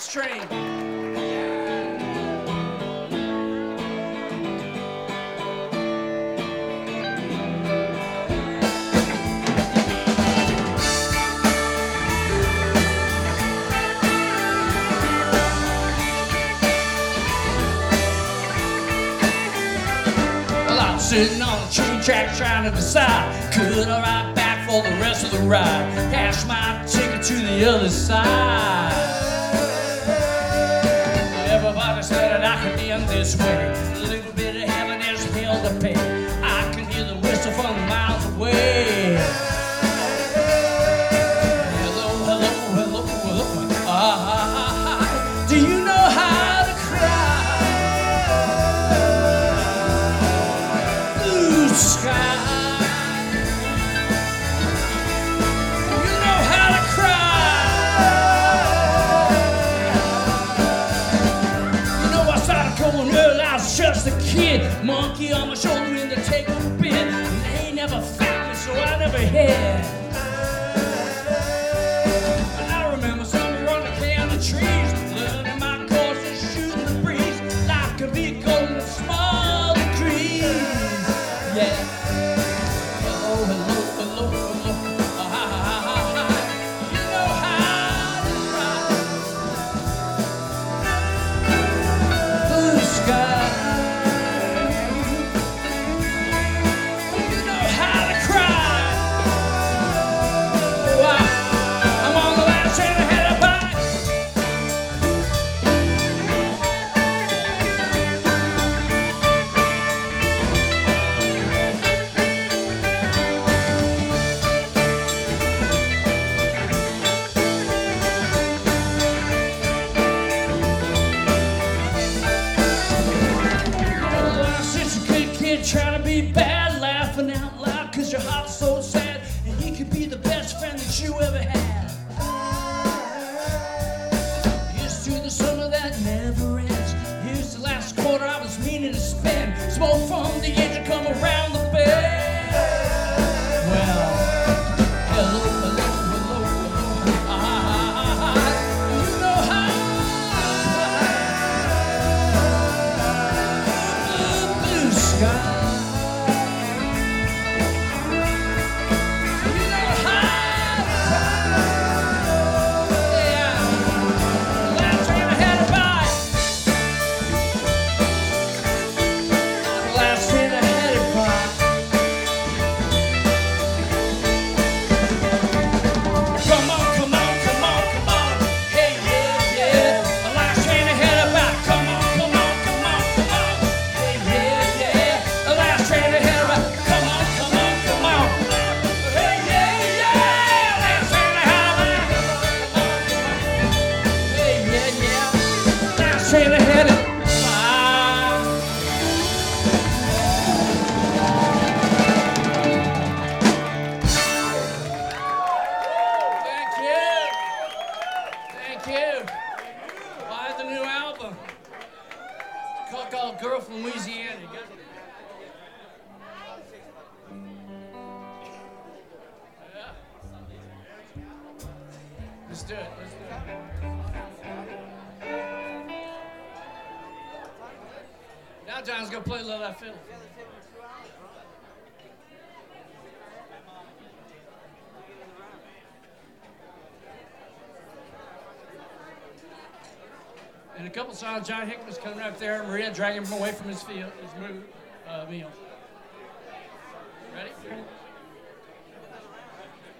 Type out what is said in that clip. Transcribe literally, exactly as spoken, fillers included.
Last Train. Sitting on the train track trying to decide, could I ride back for the rest of the ride? Cash my ticket to the other side. Everybody said that I could end this way. A little bit of heaven, there's hell to pay. I can hear the whistle from miles away. Hello, hello, hello, hello. Ah, do you know how to cry? Sky. You know how to cry. You know I started going early, I was just a kid. Monkey on my shoulder in the take a bit. And they never found me, so I never hid. And I remember summer on the can of trees, learning my course and shooting the breeze like a vehicle in a small degrees. Yeah. Hello, hello, hello, hello. Ah, ha, ha, ha, ha. You know how to ride. Blue sky. You know how to cry. Wow. I'm on the last train ahead of mine. Trying to be bad, laughing out loud, cause your heart's so sad, and he could be the best friend that you ever had. Here's to the summer that never ends. Here's the last quarter I was meaning to spend. Smoke from the engine come around the bend. Well, hello, hello, hello, hello. Ah, ah, ah, ah. You know how. Blue, blue sky. Girl from Louisiana. Yeah. Let's do it. Let's do it. Now John's gonna play a little of that fiddle. In a couple songs, John Hickman's coming up there, and Maria dragging him away from his field, his mood, uh, meal.